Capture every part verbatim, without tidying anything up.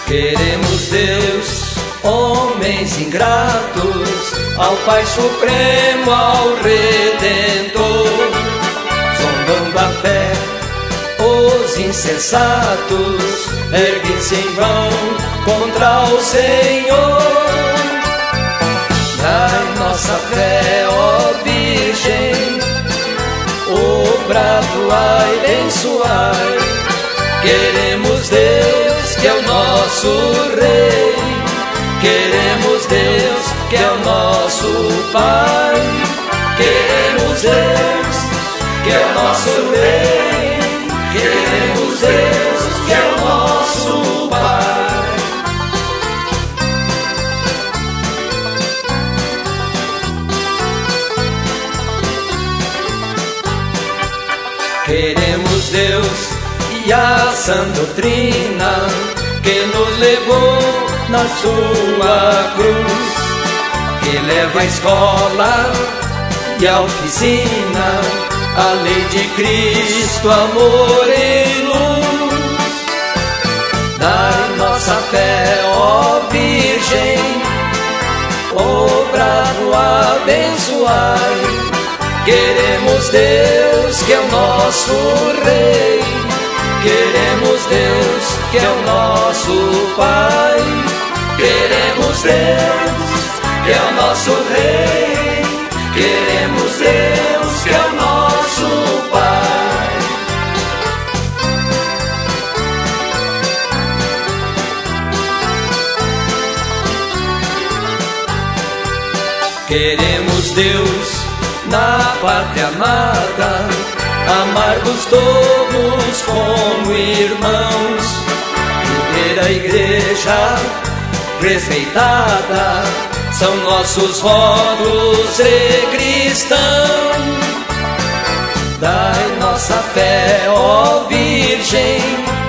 Queremos Deus, homens ingratos, ao Pai Supremo, ao Redentor, zombando a fé, os insensatos erguem-se em vão contra o Senhor. Dai nossa fé, ó Virgem, obrado ai, abençoai. Queremos Deus, que é o nosso Rei. Queremos Deus, que é o nosso Pai. Queremos Deus, que é o nosso Rei. Queremos Deus, que é o nosso Pai. Queremos Deus e a sã doutrina que nos levou na sua cruz, que leva a escola e a oficina, a lei de Cristo, amor e luz. Dai nossa fé, ó Virgem, obrado abençoai. Queremos Deus, que é o nosso Rei. Queremos Deus, que é o nosso Pai. Queremos Deus, que é o nosso Rei. Queremos Deus, que é o nosso Pai. Queremos Deus na pátria amada, amargos todos como irmãos, viver a igreja respeitada, são nossos votos de cristão. Dai nossa fé, ó Virgem,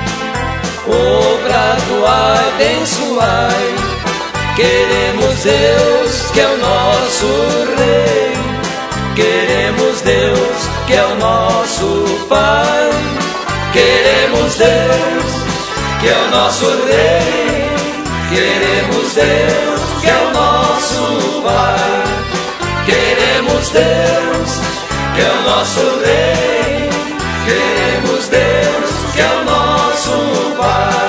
obrado abençoai. Queremos Deus, que é o nosso Rei. Queremos Deus, que é o nosso Pai. Queremos Deus, que é o nosso Rei. Queremos Deus, que é o nosso Pai. Queremos Deus, que é o nosso Rei. Queremos Deus, que é o nosso Pai.